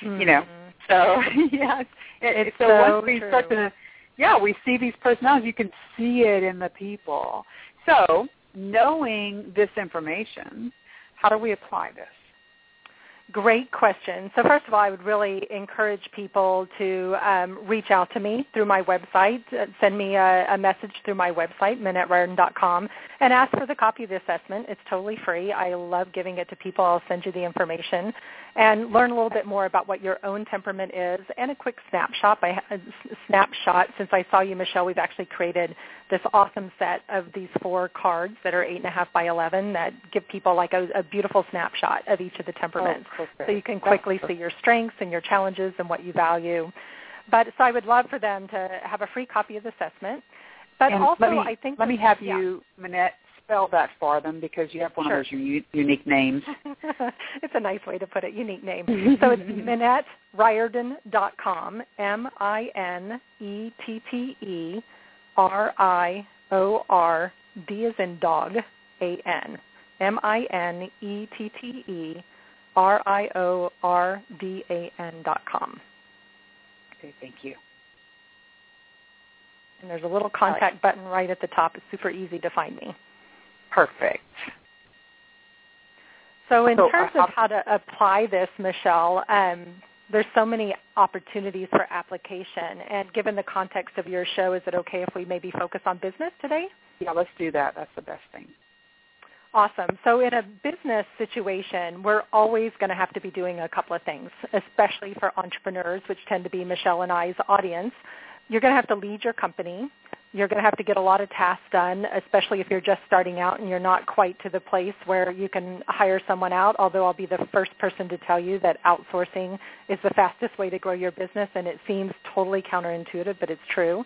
So yeah, it's so once we true. Start to, we see these personalities. You can see it in the people. So knowing this information, how do we apply this? Great question. So first of all, I would really encourage people to reach out to me through my website. Send me a message through my website, ManetteRiordan.com, and ask for the copy of the assessment. It's totally free. I love giving it to people. I'll send you the information and learn a little bit more about what your own temperament is, and a quick snapshot. Since I saw you, Michelle, we've actually created this awesome set of these 4 cards that are 8.5 by 11 that give people like a beautiful snapshot of each of the temperaments. So you can quickly see your strengths and your challenges and what you value. So I would love for them to have a free copy of the assessment. But and also, let me have you, Manette, spell that for them, because you have one of those unique names. It's a nice way to put it, unique name. So it's ManetteRiordan.com, MinetteRiordan, as in dog, A-N, MinetteRiordan.com. Okay, thank you. And there's a little contact button right at the top. It's super easy to find me. Perfect. So in terms of how to apply this, Michelle, there's so many opportunities for application. And given the context of your show, is it okay if we maybe focus on business today? Yeah, let's do that. That's the best thing. Awesome. So in a business situation, we're always going to have to be doing a couple of things, especially for entrepreneurs, which tend to be Michelle and I's audience. You're going to have to lead your company. You're going to have to get a lot of tasks done, especially if you're just starting out and you're not quite to the place where you can hire someone out, although I'll be the first person to tell you that outsourcing is the fastest way to grow your business, and it seems totally counterintuitive, but it's true.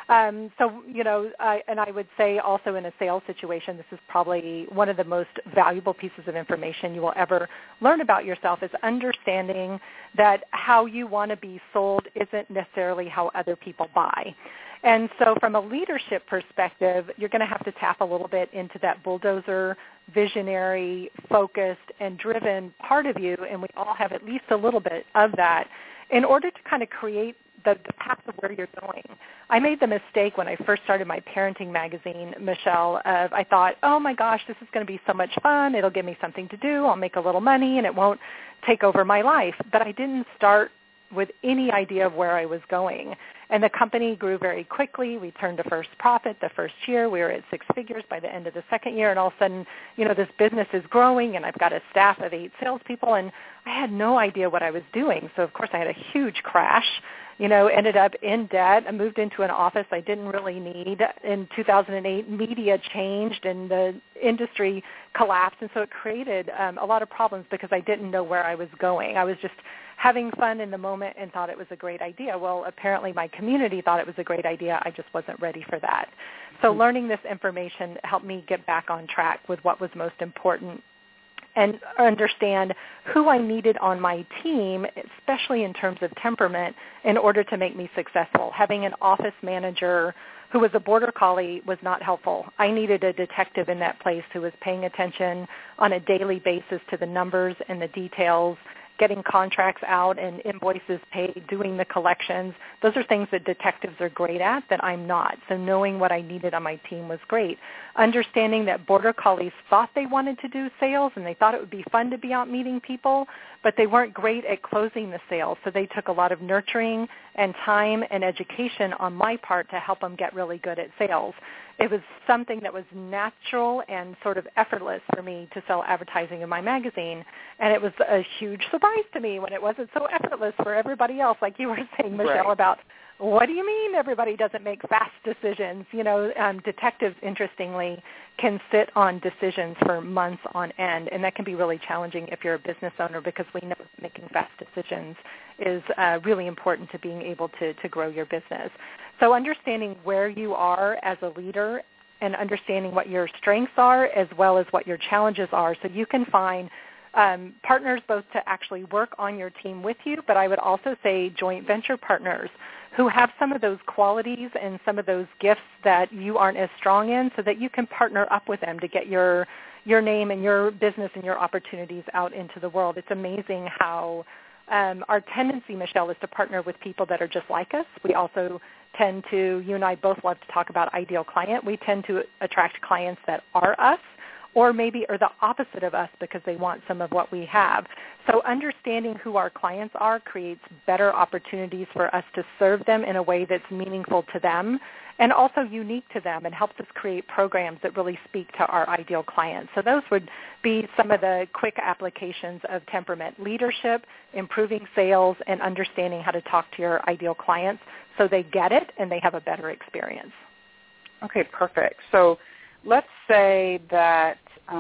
I would say also in a sales situation, this is probably one of the most valuable pieces of information you will ever learn about yourself, is understanding that how you want to be sold isn't necessarily how other people buy. And so from a leadership perspective, you're going to have to tap a little bit into that bulldozer, visionary, focused, and driven part of you, and we all have at least a little bit of that, in order to kind of create the path of where you're going. I made the mistake when I first started my parenting magazine, Michelle, of I thought, oh my gosh, this is going to be so much fun. It'll give me something to do. I'll make a little money and it won't take over my life. But I didn't start with any idea of where I was going. And the company grew very quickly. We turned to first profit the first year. We were at 6 figures by the end of the second year. And all of a sudden, this business is growing, and I've got a staff of 8 salespeople, and I had no idea what I was doing. So, of course, I had a huge crash, ended up in debt. I moved into an office I didn't really need. In 2008, media changed, and the industry collapsed. And so it created a lot of problems because I didn't know where I was going. I was just having fun in the moment and thought it was a great idea. Well, apparently my community thought it was a great idea. I just wasn't ready for that. So learning this information helped me get back on track with what was most important and understand who I needed on my team, especially in terms of temperament, in order to make me successful. Having an office manager who was a border collie was not helpful. I needed a detective in that place who was paying attention on a daily basis to the numbers and the details, getting contracts out and invoices paid, doing the collections. Those are things that detectives are great at that I'm not. So knowing what I needed on my team was great. Understanding that border collies thought they wanted to do sales and they thought it would be fun to be out meeting people, but they weren't great at closing the sales. So they took a lot of nurturing and time and education on my part to help them get really good at sales. It was something that was natural and sort of effortless for me to sell advertising in my magazine, and it was a huge surprise to me when it wasn't so effortless for everybody else, like you were saying, Michelle, right, about what do you mean everybody doesn't make fast decisions? Detectives, interestingly, can sit on decisions for months on end, and that can be really challenging if you're a business owner, because we know making fast decisions is really important to being able to grow your business. So understanding where you are as a leader and understanding what your strengths are as well as what your challenges are, so you can find partners both to actually work on your team with you, but I would also say joint venture partners who have some of those qualities and some of those gifts that you aren't as strong in, so that you can partner up with them to get your name and your business and your opportunities out into the world. It's amazing how our tendency, Michelle, is to partner with people that are just like us. We also tend to, you and I both love to talk about ideal client. We tend to attract clients that are us, or maybe are the opposite of us because they want some of what we have. So understanding who our clients are creates better opportunities for us to serve them in a way that's meaningful to them and also unique to them, and helps us create programs that really speak to our ideal clients. So those would be some of the quick applications of temperament: leadership, improving sales, and understanding how to talk to your ideal clients so they get it and they have a better experience. Okay, perfect. So let's say that,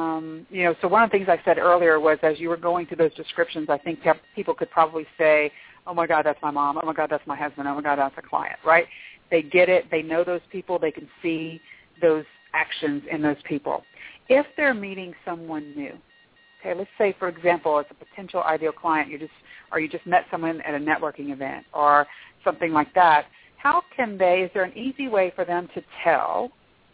so one of the things I said earlier was, as you were going through those descriptions, I think people could probably say, oh, my God, that's my mom. Oh, my God, that's my husband. Oh, my God, that's a client, right? They get it. They know those people. They can see those actions in those people. If they're meeting someone new, okay, let's say, for example, as a potential ideal client, you just met someone at a networking event or something like that, how can is there an easy way for them to tell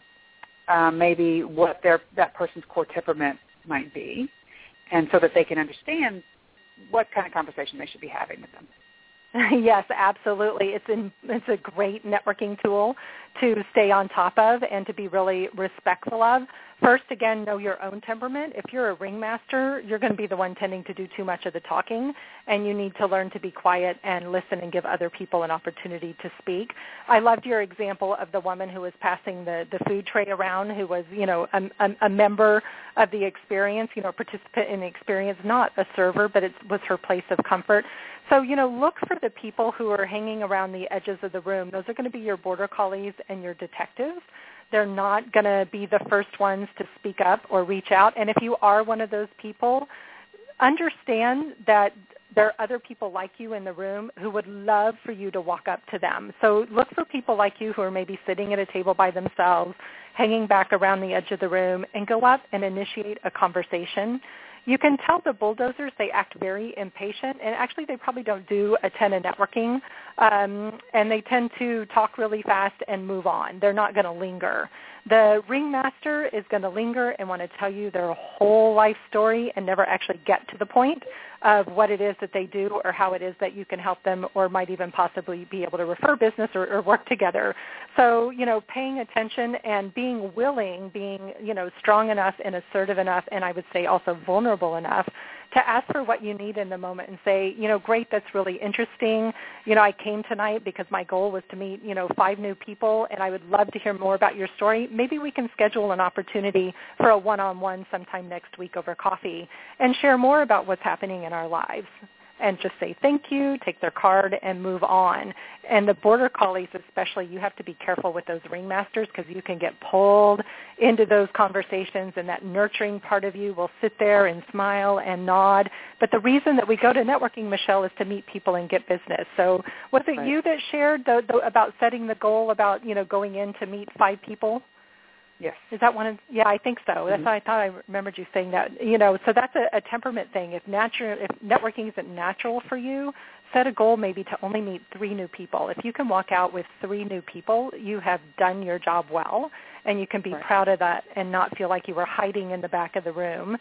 maybe what that person's core temperament might be, and so that they can understand what kind of conversation they should be having with them? Yes, absolutely. It's a great networking tool to stay on top of and to be really respectful of. First, again, know your own temperament. If you're a ringmaster, you're going to be the one tending to do too much of the talking, and you need to learn to be quiet and listen and give other people an opportunity to speak. I loved your example of the woman who was passing the food tray around, who was, a member of the experience, a participant in the experience, not a server, but it was her place of comfort. So, look for the people who are hanging around the edges of the room. Those are going to be your border collies and your detectives. They're not going to be the first ones to speak up or reach out. And if you are one of those people, understand that there are other people like you in the room who would love for you to walk up to them. So look for people like you who are maybe sitting at a table by themselves, hanging back around the edge of the room, and go up and initiate a conversation. You can tell the bulldozers they act very impatient, and actually they probably don't do a ton of networking, and they tend to talk really fast and move on. They're not going to linger. The ringmaster is going to linger and want to tell you their whole life story and never actually get to the point of what it is that they do or how it is that you can help them or might even possibly be able to refer business or work together. So, paying attention and being willing, being, strong enough and assertive enough, and I would say also vulnerable enough to ask for what you need in the moment and say, great, that's really interesting. I came tonight because my goal was to meet, 5 new people, and I would love to hear more about your story. Maybe we can schedule an opportunity for a one-on-one sometime next week over coffee and share more about what's happening in our lives. And just say thank you, take their card, and move on. And the Border Collies especially, you have to be careful with those ringmasters because you can get pulled into those conversations, and that nurturing part of you will sit there and smile and nod. But the reason that we go to networking, Michelle, is to meet people and get business. So was it you that shared about setting the goal about, going in to meet 5 people? Yes. Is that one of? Yeah, I think so. That's why I thought I remembered you saying that. So that's a temperament thing. If networking isn't natural for you, set a goal maybe to only meet 3 new people. If you can walk out with 3 new people, you have done your job well, and you can be proud of that and not feel like you were hiding in the back of the room,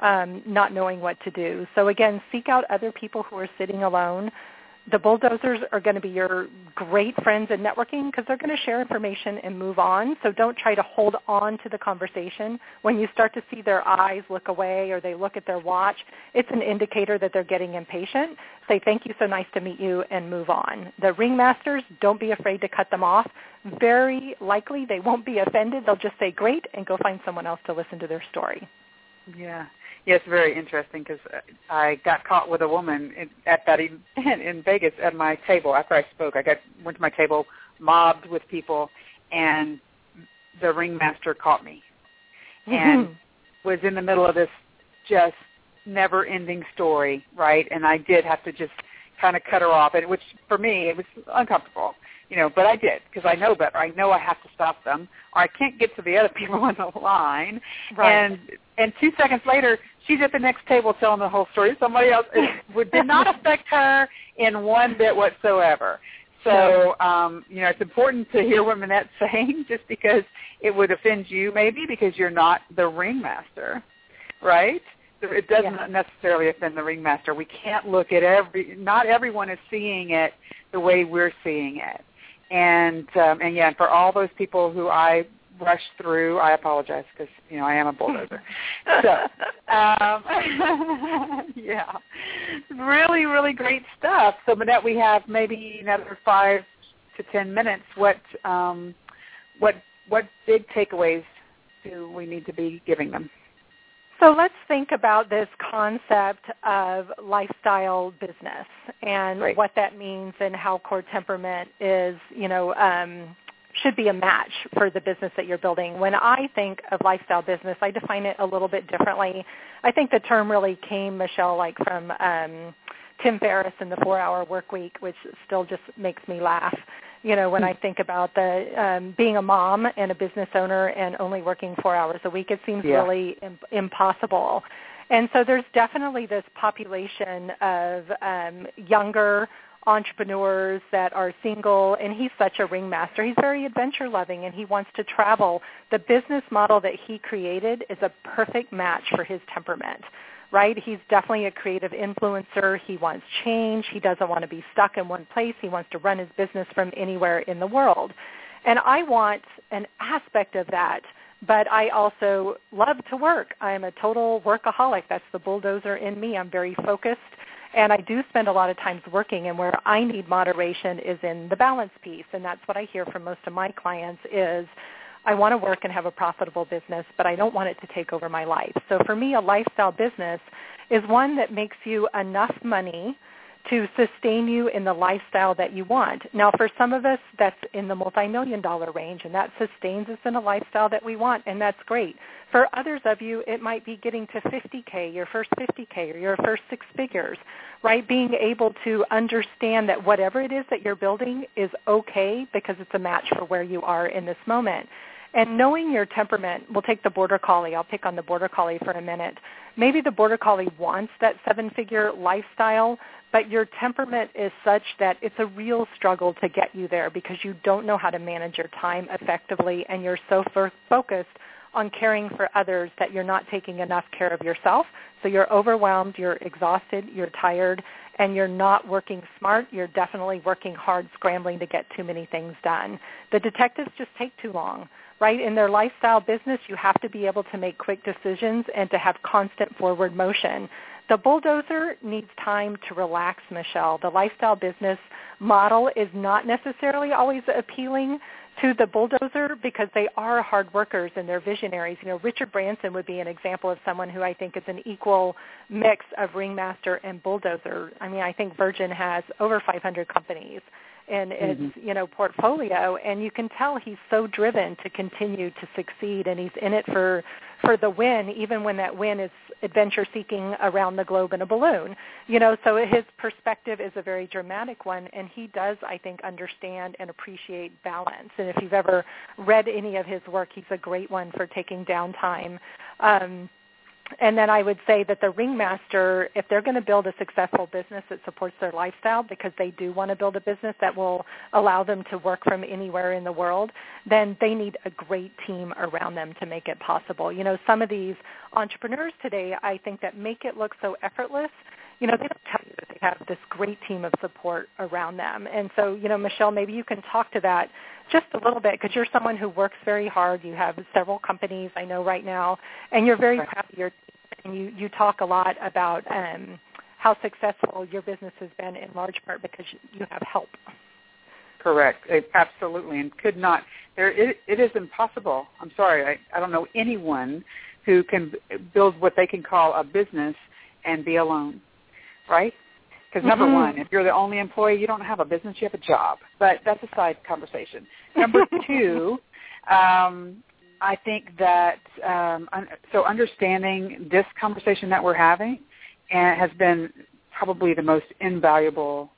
not knowing what to do. So again, seek out other people who are sitting alone. The bulldozers are going to be your great friends in networking because they're going to share information and move on. So don't try to hold on to the conversation. When you start to see their eyes look away or they look at their watch, it's an indicator that they're getting impatient. Say, thank you, so nice to meet you, and move on. The ringmasters, don't be afraid to cut them off. Very likely they won't be offended. They'll just say, great, and go find someone else to listen to their story. Yeah. Yeah, it's very interesting because I got caught with a woman at that event in Vegas at my table after I spoke. Went to my table, mobbed with people, and the ringmaster caught me and was in the middle of this just never-ending story, right? And I did have to just kind of cut her off, which for me, it was uncomfortable. But I did because I know better. I know I have to stop them, or I can't get to the other people on the line. Right. And 2 seconds later, she's at the next table telling the whole story. Somebody else. It did not affect her in one bit whatsoever. So, it's important to hear what Manette's saying, just because it would offend you, maybe because you're not the ringmaster, right? It doesn't necessarily offend the ringmaster. We can't look at not everyone is seeing it the way we're seeing it. And for all those people who I rushed through, I apologize because, I am a bulldozer. So, really, really great stuff. So, Manette, we have maybe another 5 to 10 minutes. What big takeaways do we need to be giving them? So let's think about this concept of lifestyle business and what that means and how core temperament is, should be a match for the business that you're building. When I think of lifestyle business, I define it a little bit differently. I think the term really came, Michelle, from Tim Ferriss in the 4-Hour Work Week, which still just makes me laugh. When I think about the being a mom and a business owner and only working 4 hours a week, it seems really impossible. And so there's definitely this population of younger entrepreneurs that are single, and he's such a ringmaster. He's very adventure-loving, and he wants to travel. The business model that he created is a perfect match for his temperament. Right? He's definitely a creative influencer. He wants change. He doesn't want to be stuck in one place. He wants to run his business from anywhere in the world. And I want an aspect of that, but I also love to work. I'm a total workaholic. That's the bulldozer in me. I'm very focused, and I do spend a lot of times working, and where I need moderation is in the balance piece, and that's what I hear from most of my clients is, I want to work and have a profitable business, but I don't want it to take over my life. So for me, a lifestyle business is one that makes you enough money to sustain you in the lifestyle that you want. Now, for some of us, that's in the multi-million-dollar range, and that sustains us in a lifestyle that we want, and that's great. For others of you, it might be getting to 50K, your first 50K, or your first six figures, right? Being able to understand that whatever it is that you're building is okay because it's a match for where you are in this moment. And knowing your temperament, we'll take the Border Collie. I'll pick on the Border Collie for a minute. Maybe the Border Collie wants that seven-figure lifestyle, but your temperament is such that it's a real struggle to get you there because you don't know how to manage your time effectively, and you're so focused on caring for others that you're not taking enough care of yourself. So you're overwhelmed, you're exhausted, you're tired, and you're not working smart. You're definitely working hard, scrambling to get too many things done. The detectives just take too long. Right? In their lifestyle business, you have to be able to make quick decisions and to have constant forward motion. The bulldozer needs time to relax, Michelle. The lifestyle business model is not necessarily always appealing to the bulldozer because they are hard workers and they're visionaries. You know, Richard Branson would be an example of someone who I think is an equal mix of ringmaster and bulldozer. I mean, I think Virgin has over 500 companies in its portfolio, and you can tell he's so driven to continue to succeed, and he's in it for the win, even when that win is adventure seeking around the globe in a balloon. You know, so his perspective is a very dramatic one, and he does, I think, understand and appreciate balance. And if you've ever read any of his work, he's a great one for taking downtime. And then I would say that the ringmaster, if they're going to build a successful business that supports their lifestyle because they do want to build a business that will allow them to work from anywhere in the world, then they need a great team around them to make it possible. You know, some of these entrepreneurs today, I think, that make it look so effortless, you know, they don't tell you that they have this great team of support around them. And so, you know, Michelle, maybe you can talk to that just a little bit because you're someone who works very hard. You have several companies, I know, right now, and you're very proud of your team. And you talk a lot about how successful your business has been in large part because you have help. Correct. Absolutely. And could not. It is impossible. I'm sorry. I don't know anyone who can build what they can call a business and be alone, right? Because number one, if you're the only employee, you don't have a business, you have a job. But that's a side conversation. Number two, I think that so understanding this conversation that we're having has been probably the most valuable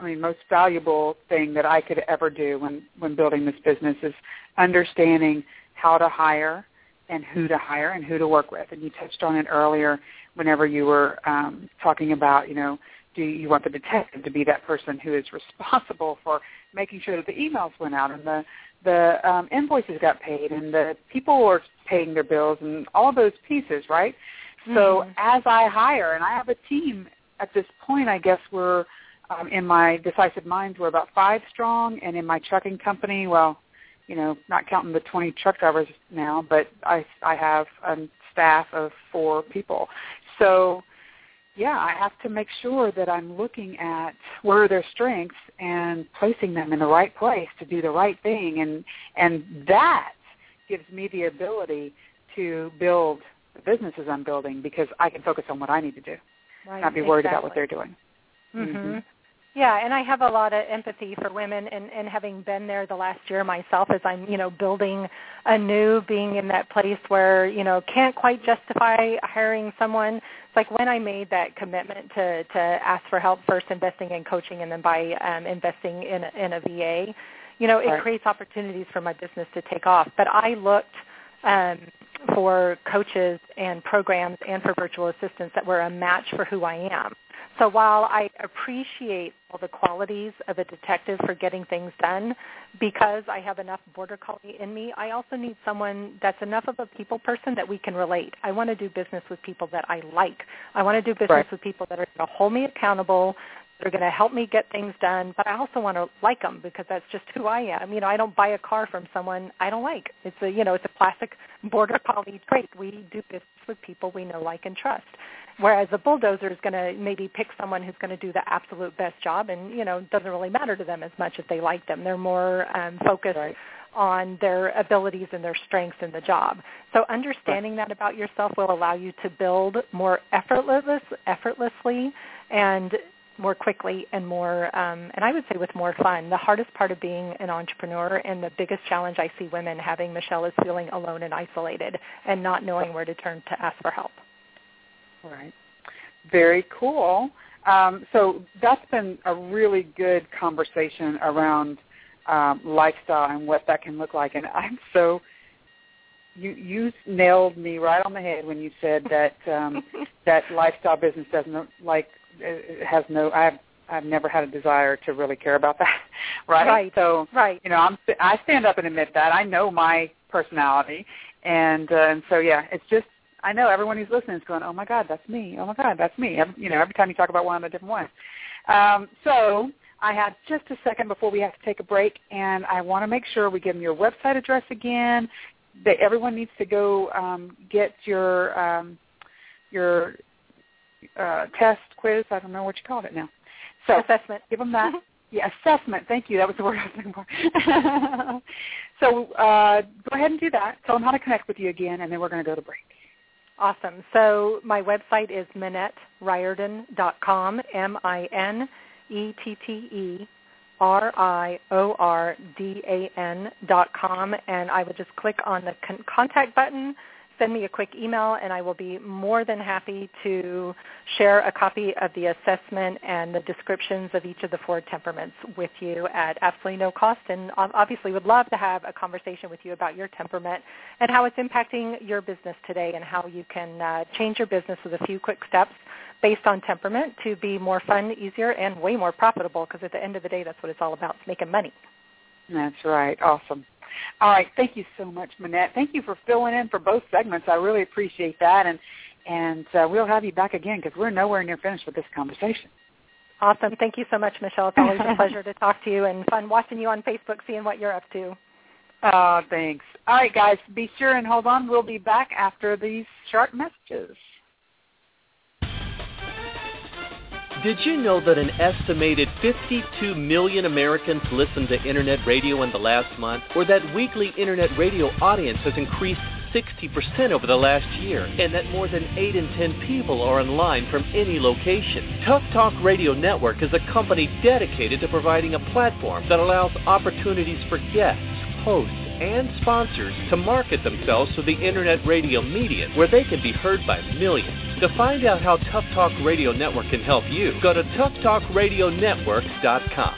thing that I could ever do when building this business is understanding how to hire and who to work with. And you touched on it earlier whenever you were talking about, you know, do you want the detective to be that person who is responsible for making sure that the emails went out and the invoices got paid and the people were paying their bills and all of those pieces, right? So as I hire, and I have a team at this point, I guess we're, in my Decisive Minds, we're about 5 strong, and in my trucking company, well, you know, not counting the 20 truck drivers now, but I have a staff of 4 people. So, yeah, I have to make sure that I'm looking at where are their strengths and placing them in the right place to do the right thing, and that gives me the ability to build the businesses I'm building because I can focus on what I need to do, not be worried about what they're doing. Yeah, and I have a lot of empathy for women, and having been there the last year myself as I'm, you know, building anew, being in that place where, you know, can't quite justify hiring someone. It's like when I made that commitment to ask for help, first investing in coaching and then by investing in a VA, you know, it creates opportunities for my business to take off. But I looked for coaches and programs and for virtual assistants that were a match for who I am. So while I appreciate all the qualities of a detective for getting things done, because I have enough Border Collie in me, I also need someone that's enough of a people person that we can relate. I want to do business with people that I like. I want to do business with people that are going to hold me accountable, that are going to help me get things done, but I also want to like them because that's just who I am. You know, I don't buy a car from someone I don't like. It's a classic Border Collie trait. We do business with people we know, like, and trust. Whereas a bulldozer is going to maybe pick someone who's going to do the absolute best job, and, you know, it doesn't really matter to them as much if they like them. They're more focused on their abilities and their strengths in the job. So understanding that about yourself will allow you to build more effortlessly and more quickly and more, and I would say with more fun. The hardest part of being an entrepreneur and the biggest challenge I see women having, Michelle, is feeling alone and isolated and not knowing where to turn to ask for help. Right. Very cool. So that's been a really good conversation around lifestyle and what that can look like. And I'm so, you nailed me right on the head when you said that that lifestyle business doesn't I've never had a desire to really care about that, right? Right. So, right. I stand up and admit that. I know my personality, and so yeah, it's just, I know everyone who's listening is going, oh my God, that's me. Oh my God, that's me. Every time you talk about one, I'm a different one. So I have just a second before we have to take a break, and I want to make sure we give them your website address again. That everyone needs to go get your test, quiz. I don't know what you called it now. So assessment. Give them that. Yeah, assessment. Thank you. That was the word I was looking for. So go ahead and do that. Tell them how to connect with you again, and then we're going to go to break. Awesome. So my website is MinetteRiordan.com, MinetteRiordan.com, and I would just click on the contact button, send me a quick email, and I will be more than happy to share a copy of the assessment and the descriptions of each of the 4 temperaments with you at absolutely no cost. And obviously would love to have a conversation with you about your temperament and how it's impacting your business today and how you can change your business with a few quick steps based on temperament to be more fun, easier, and way more profitable, because at the end of the day, that's what it's all about, it's making money. That's right. Awesome. All right. Thank you so much, Minette. Thank you for filling in for both segments. I really appreciate that. And we'll have you back again because we're nowhere near finished with this conversation. Awesome. Thank you so much, Michelle. It's always a pleasure to talk to you and fun watching you on Facebook, seeing what you're up to. Oh, thanks. All right, guys, be sure and hold on. We'll be back after these short messages. Did you know that an estimated 52 million Americans listened to Internet radio in the last month? Or that weekly Internet radio audience has increased 60% over the last year? And that more than 8 in 10 people are online from any location? Tough Talk Radio Network is a company dedicated to providing a platform that allows opportunities for guests, hosts, and sponsors to market themselves to the Internet radio media where they can be heard by millions. To find out how Tough Talk Radio Network can help you, go to toughtalkradionetwork.com.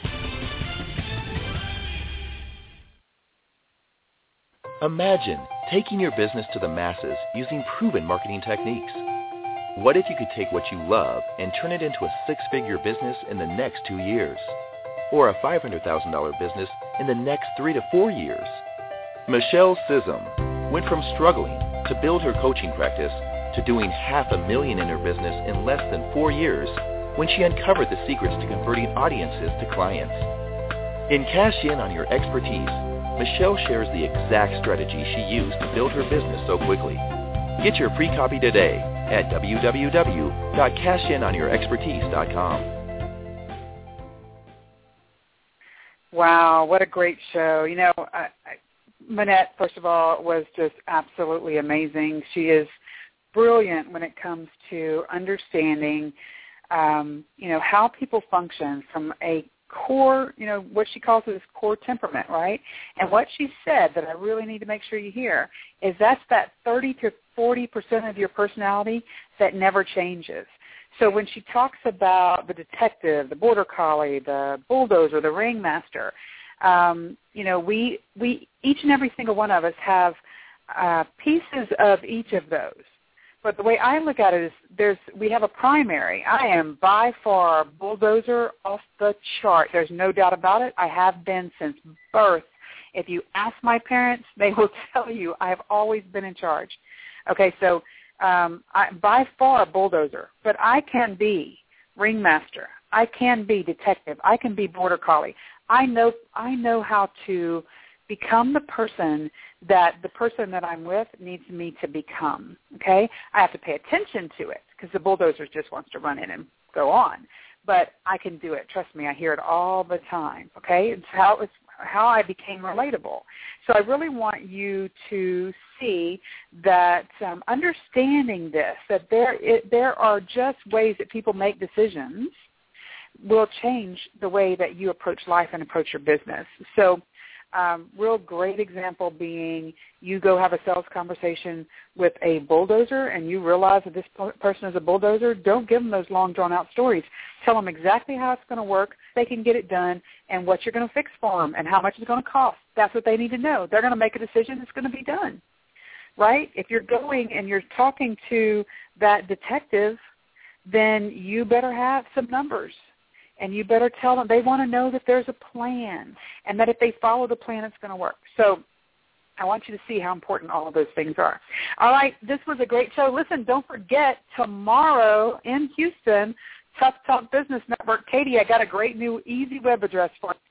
Imagine taking your business to the masses using proven marketing techniques. What if you could take what you love and turn it into a 6-figure business in the next 2 years? Or a $500,000 business in the next 3 to 4 years? Michelle Sissom went from struggling to build her coaching practice to doing $500,000 in her business in less than 4 years when she uncovered the secrets to converting audiences to clients. In Cash In on Your Expertise, Michelle shares the exact strategy she used to build her business so quickly. Get your free copy today at www.cashinonyourexpertise.com. Wow, what a great show. Minette, first of all, was just absolutely amazing. She is brilliant when it comes to understanding, how people function from a core, what she calls it is core temperament, right? And what she said that I really need to make sure you hear is that's that 30 to 40% of your personality that never changes. So when she talks about the detective, the border collie, the bulldozer, the ringmaster, we each and every single one of us have pieces of each of those. But the way I look at it is we have a primary. I am by far bulldozer off the chart. There's no doubt about it. I have been since birth. If you ask my parents, they will tell you I have always been in charge. Okay, so by far bulldozer, but I can be ringmaster. I can be detective. I can be border collie. I know how to become the person that I'm with needs me to become, okay? I have to pay attention to it because the bulldozer just wants to run in and go on. But I can do it. Trust me, I hear it all the time, okay? It's how I became relatable. So I really want you to see that understanding this, that there are just ways that people make decisions will change the way that you approach life and approach your business. So real great example being you go have a sales conversation with a bulldozer and you realize that this person is a bulldozer. Don't give them those long, drawn-out stories. Tell them exactly how it's going to work, they can get it done, and what you're going to fix for them and how much it's going to cost. That's what they need to know. They're going to make a decision. It's going to be done, right? If you're going and you're talking to that detective, then you better have some numbers. And you better tell them they want to know that there's a plan and that if they follow the plan, it's going to work. So I want you to see how important all of those things are. All right, this was a great show. Listen, don't forget, tomorrow in Houston, Tough Talk Business Network. Katie, I got a great new easy web address for you.